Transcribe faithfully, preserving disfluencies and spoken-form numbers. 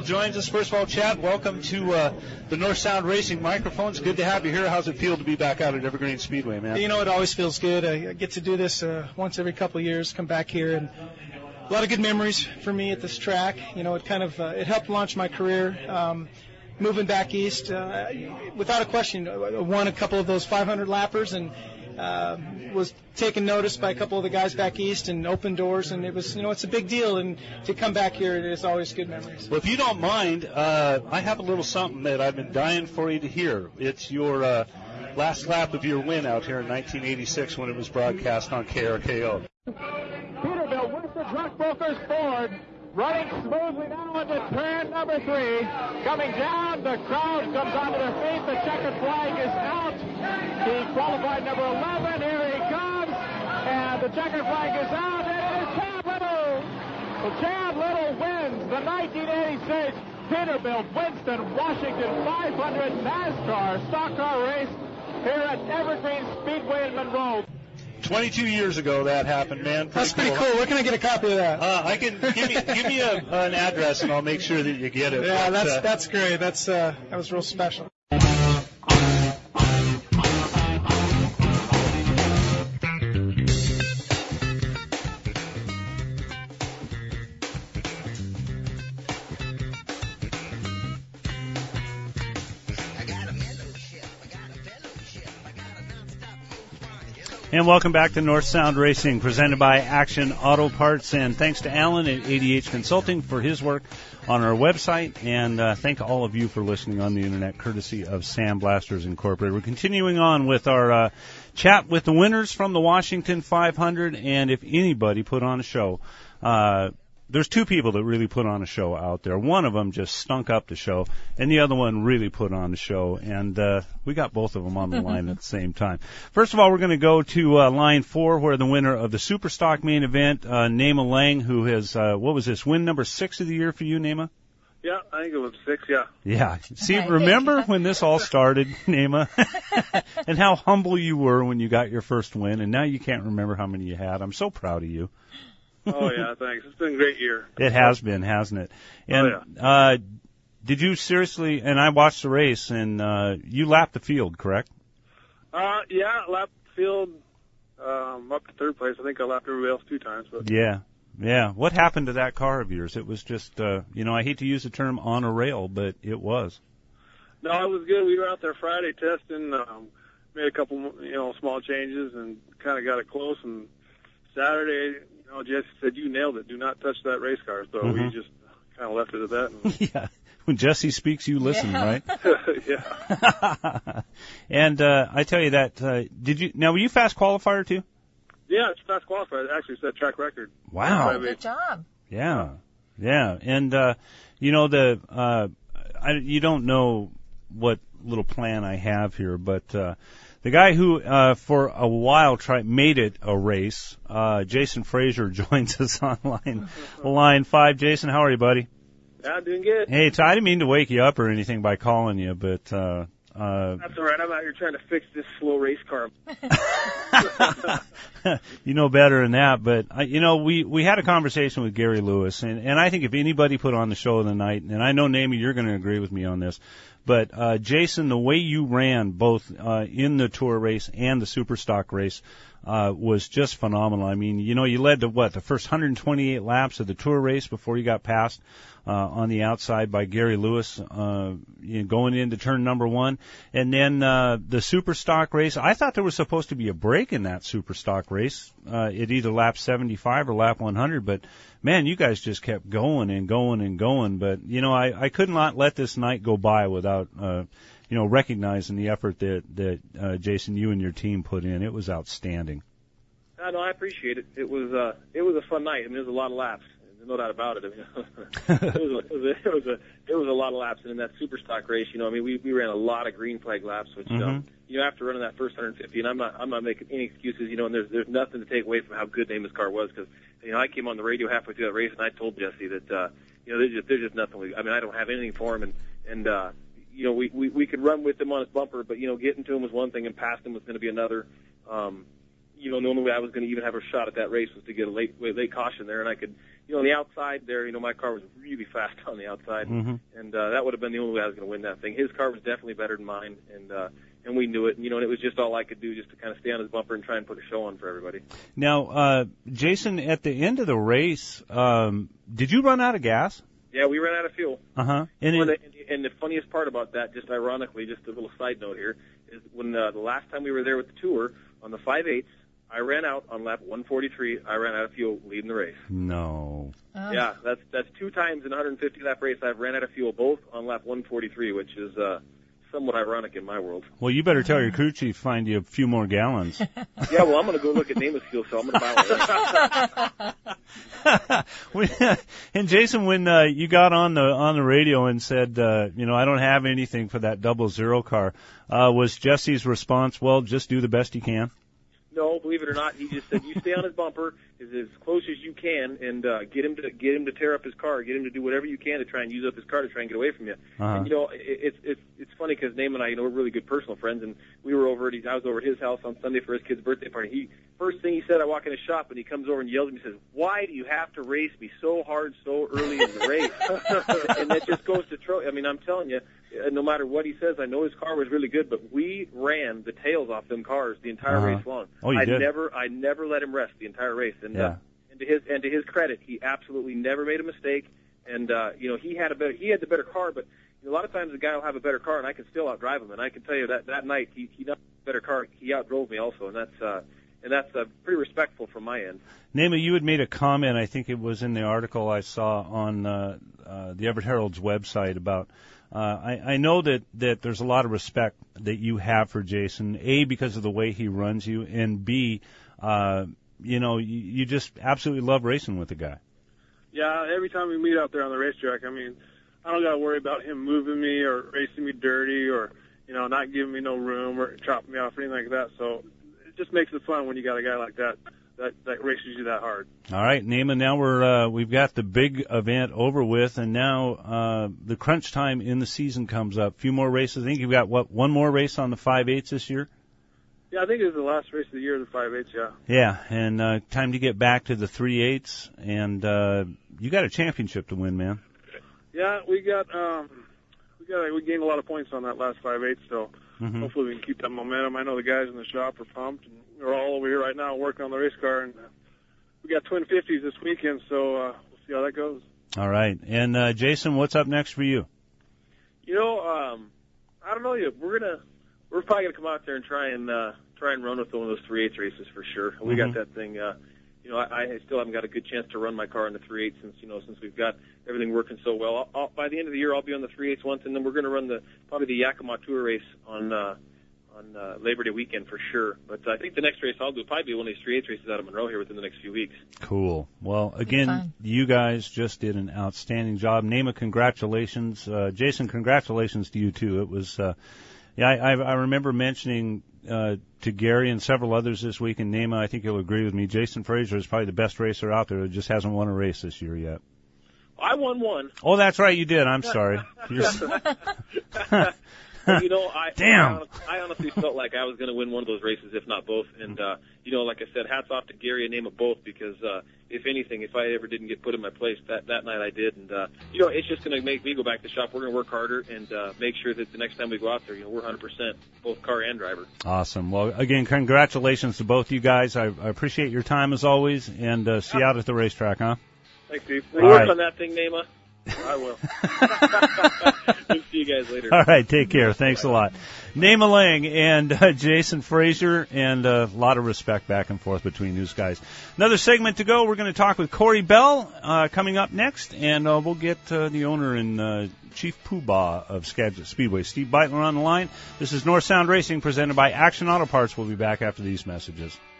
joins us. First of all, Chad, welcome to uh, the North Sound Racing microphones. Good to have you here. How's it feel to be back out at Evergreen Speedway, man? You know, it always feels good. I get to do this uh, once every couple of years, come back here, and a lot of good memories for me at this track. You know, it kind of uh, it helped launch my career. Um, moving back east, uh, without a question, I won a couple of those five hundred lappers and uh, was taken notice by a couple of the guys back east and opened doors, and it was, you know, it's a big deal, and to come back here, it is always good memories. Well, if you don't mind, uh, I have a little something that I've been dying for you to hear. It's your uh, last lap of your win out here in nineteen eighty-six when it was broadcast on K R K O. Peterbilt wins the Truck Brokers Ford, running smoothly now into turn number three. Coming down, the crowd comes onto their feet. The checkered flag is out. He qualified number eleven. Here he comes. And the checkered flag is out. And it is Chad Little. Well, Chad Little wins the nineteen eighty-six Peterbilt Winston Washington five hundred NASCAR stock car race here at Evergreen Speedway in Monroe. twenty-two years ago that happened, man. Pretty That's pretty cool. cool. Where can I get a copy of that? Uh, I can give me give me a, an address and I'll make sure that you get it. Yeah, but, that's uh, that's great. That's uh, that was real special. And welcome back to North Sound Racing, presented by Action Auto Parts. And thanks to Alan at A D H Consulting for his work on our website. And uh, thank all of you for listening on the Internet, courtesy of Sandblasters Incorporated. We're continuing on with our uh, chat with the winners from the Washington five hundred. And if anybody put on a show, uh, there's two people that really put on a show out there. One of them just stunk up the show, and the other one really put on the show. And uh, we got both of them on the line at the same time. First of all, we're going to go to uh, line four, where the winner of the Superstock main event, uh, Nema Lang, who has, uh, what was this, win number six of the year for you, Nema? Yeah, I think it was six, yeah. Yeah. See, remember when this all started, Nema? And how humble you were when you got your first win, and now you can't remember how many you had. I'm so proud of you. Oh, yeah, thanks. It's been a great year. It has been, hasn't it? And oh, yeah. uh, did you seriously, and I watched the race, and uh, you lapped the field, correct? Uh, yeah, lapped the field um, up to third place. I think I lapped everybody else two times. But Yeah, yeah. What happened to that car of yours? It was just, uh, you know, I hate to use the term on a rail, but it was. No, it was good. We were out there Friday testing, um, made a couple, you know, small changes, and kind of got it close. And Saturday, you know, Jesse said, you nailed it. Do not touch that race car. So mm-hmm. we just kind of left it at that. And yeah. When Jesse speaks, you listen, yeah. right? yeah. And uh, I tell you that, uh, did you, now were you fast qualifier too? Yeah, it's fast qualifier. It actually set track record. Wow. Oh, good job. Yeah. Yeah. And, uh, you know, the, uh, I, you don't know what little plan I have here, but, uh, the guy who, uh, for a while tried, made it a race, uh, Jason Frazier joins us on line, line five. Jason, how are you, buddy? Yeah, doing good. Hey, I didn't mean to wake you up or anything by calling you, but, uh, uh, that's all right. I'm out here trying to fix this slow race car. You know better than that, but I, you know, we, we had a conversation with Gary Lewis, and, and I think if anybody put on the show of the night, and I know, Namie, you're going to agree with me on this, but, uh, Jason, the way you ran both, uh, in the tour race and the Superstock race, uh, was just phenomenal. I mean, you know, you led to what, the first one hundred twenty-eight laps of the tour race before you got passed, uh, on the outside by Gary Lewis, uh, you know, going into turn number one. And then, uh, the Superstock race, I thought there was supposed to be a break in that Superstock race, uh, at either lap seventy-five or lap one hundred, but man, you guys just kept going and going and going. But, you know, I, I could not let this night go by without, uh, you know, recognizing the effort that, that, uh, Jason, you and your team put in. It was outstanding. I know, I appreciate it. It was, uh, it was a fun night. I mean, there was a lot of laps. There's no doubt about it. I mean, it was, a, it was a, it was a, it was a lot of laps. And in that Superstock race, you know, I mean, we, we ran a lot of green flag laps, which, mm-hmm. um, you know, after running that first one hundred fifty, and I'm not, I'm not making any excuses, you know, and there's, there's nothing to take away from how good Nama's car was, because, you know, I came on the radio halfway through that race and I told Jesse that, uh, you know, there's just, there's just nothing. We, I mean, I don't have anything for him, and, and, uh, you know, we, we, we could run with him on his bumper, but, you know, getting to him was one thing and past him was going to be another. Um, you know, the only way I was going to even have a shot at that race was to get a late, late caution there, and I could, you know, on the outside there, you know, my car was really fast on the outside, Mm-hmm. and uh, that would have been the only way I was going to win that thing. His car was definitely better than mine, and uh, and we knew it. And, you know, and it was just all I could do, just to kind of stay on his bumper and try and put a show on for everybody. Now, uh, Jason, at the end of the race, um, did you run out of gas? Yeah, we ran out of fuel. Uh-huh. And Well, it, the, and the funniest part about that, just ironically, just a little side note here, is when uh, the last time we were there with the tour, on the five eighths, I ran out on lap one forty-three. I ran out of fuel leading the race. no. Oh. Yeah, that's that's two times in a one hundred fifty lap race I've ran out of fuel, both on lap one forty-three, which is uh, somewhat ironic in my world. Well, you better tell your crew chief to find you a few more gallons. Yeah, well, I'm going to go look at Namath's fuel, so I'm going to buy one. When- and Jason, when uh, you got on the on the radio and said, uh, you know, I don't have anything for that double zero car, uh, was Jesse's response, well, just do the best you can? No, believe it or not, he just said you stay on his bumper as, as close as you can, and uh, get him to get him to tear up his car, get him to do whatever you can to try and use up his car to try and get away from you. Uh-huh. And you know, it, it's it's it's funny because Name and I, you know, we're really good personal friends, and we were over at his, I was over at his house on Sunday for his kid's birthday party. He first thing he said, I walk in his shop and he comes over and yells at me, and says, "Why do you have to race me so hard so early in the race?" And that just goes to tro- I mean, I'm telling you, uh, no matter what he says, I know his car was really good, but we ran the tails off them cars the entire Uh-huh. race long. Oh, you I did? never, I never let him rest the entire race, and Yeah. uh, and to his and to his credit, he absolutely never made a mistake. And uh, you know, he had a better, he had the better car, but you know, a lot of times a guy will have a better car, and I can still outdrive him. And I can tell you that that night he he not a better car, he outdrove me also, and that's uh, and that's uh, pretty respectful from my end. Nema, you had made a comment, I think it was in the article I saw on uh, uh, the Everett Herald's website about, uh, I, I know that, that there's a lot of respect that you have for Jason, A, because of the way he runs you, and B, uh, you know, you, you just absolutely love racing with the guy. Yeah, every time we meet out there on the racetrack, I mean, I don't got to worry about him moving me or racing me dirty or, you know, not giving me no room or chopping me off or anything like that. So it just makes it fun when you got a guy like that that, that races you that hard. All right, Nema, now we're, uh, we've got the big event over with, and now uh, the crunch time in the season comes up. A few more races. I think you've got, what, one more race on the five eighths this year? Yeah, I think it was the last race of the year, the five eighths, yeah. Yeah, and uh, time to get back to the three eighths, and uh, you got a championship to win, man. Yeah, we got um, we got we gained a lot of points on that last five eighths, so Mm-hmm. hopefully we can keep that momentum. I know the guys in the shop are pumped, and we're all over here right now working on the race car, and uh, we got twin fifties this weekend, so uh, we'll see how that goes. All right, and uh, Jason, what's up next for you? You know, um, I don't know yet. We're gonna we're probably gonna come out there and try and uh, try and run with one of those three eighths races for sure. We Mhm. got that thing. Uh, you know, I, I still haven't got a good chance to run my car in the three eighths since you know since we've got everything working so well. I'll, I'll, by the end of the year, I'll be on the three eighths once, and then we're gonna run the probably the Yakima Tour race on uh, on uh, Labor Day weekend for sure. But I think the next race I'll do will probably be one of these three eighths races out of Monroe here within the next few weeks. Cool. Well, fun. again, you guys just did an outstanding job. Nema, congratulations. Uh, Jason, congratulations to you too. It was, uh, yeah, I, I I remember mentioning uh, to Gary and several others this week, and Nema, I think you'll agree with me. Jason Frazier is probably the best racer out there. Who just hasn't won a race this year yet. I won one. Oh, that's right, you did. I'm sorry. You're s- But, you know, I, Damn. I, honestly, I honestly felt like I was going to win one of those races, if not both. And, uh, you know, like I said, hats off to Gary and Nema both because, uh, if anything, if I ever didn't get put in my place, that, that night I did. And, uh, you know, it's just going to make me go back to the shop. We're going to work harder and uh, make sure that the next time we go out there, you know, we're one hundred percent, both car and driver. Awesome. Well, again, congratulations to both you guys. I, I appreciate your time as always, and uh, see you out at the racetrack, huh? Thanks, Steve. We'll All work right. on that thing, Nema. I will. We'll see you guys later. All right, take care. Thanks a lot. Nema Lang and uh, Jason Frazier, and uh, a lot of respect back and forth between these guys. Another segment to go. We're going to talk with Corey Bell uh, coming up next, and uh, we'll get uh, the owner and uh, Chief Poobah of Skagit Speedway, Steve Beitler, on the line. This is North Sound Racing presented by Action Auto Parts. We'll be back after these messages.